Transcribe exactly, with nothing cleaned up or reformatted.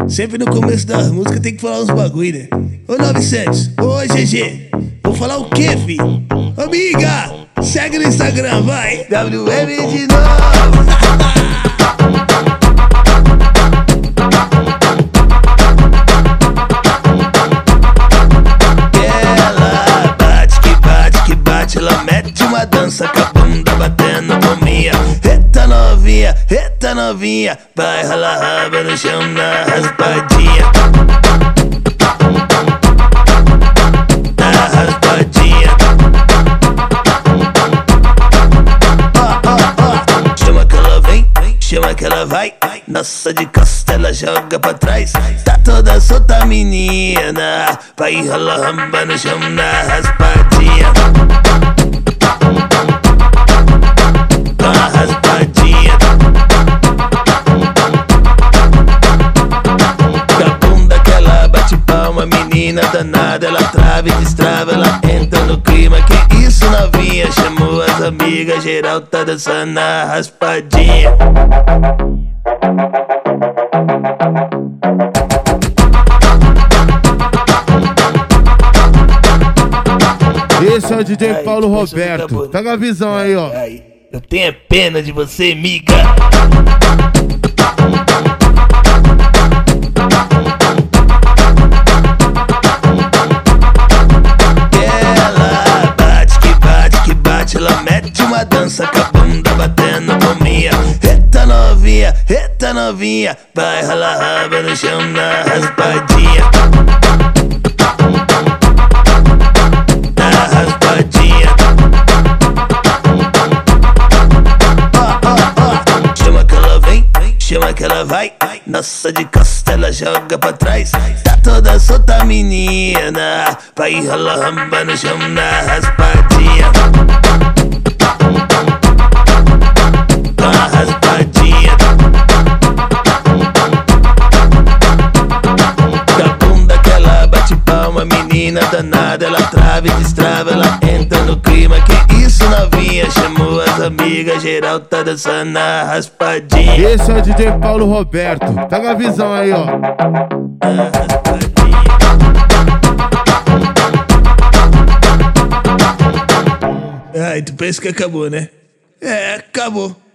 Sempre no começo da música tem que falar uns bagulho, né? Ô novecentos, ô G G, vou falar o quê, fi? Amiga, segue no Instagram, vai! W M de novo! Ela bate que bate que bate, ela mete uma dança com a bunda batendo palminha. Eita novinha, eita novinha, vai rolar raba no chão na raspadinha. Na raspadinha. Ó, ó, ó, chama que ela vem, chama que ela vai. Nossa, de costa ela joga pra trás. Tá toda solta menina, vai rolar raba no chão na raspadinha. Menina danada, ela trava e destrava, ela entra no clima. Que isso novinha, chamou as amigas, geral tá dançando na raspadinha. Esse é o D J aí, Paulo Roberto, pega a visão aí, ó. Aí, eu tenho pena de você, miga. Ela mete uma dança com a bunda batendo palminha. Eita novinha, eita novinha, vai rolar raba no chão na raspadinha. Na raspadinha. Ó, ó, ó, chama que ela vem, chama que ela vai. Nossa, de costa ela joga pra trás. Tá toda solta menina, vai rolar raba no chão na raspadinha. Menina danada, ela trava e destrava, ela entra no clima. Que isso novinha, chamou as amigas, geral tá dançando na raspadinha. Esse é o D J Paulo Roberto, pega a visão aí, ó. Na raspadinha. Ai, tu pensa que acabou, né? É, acabou.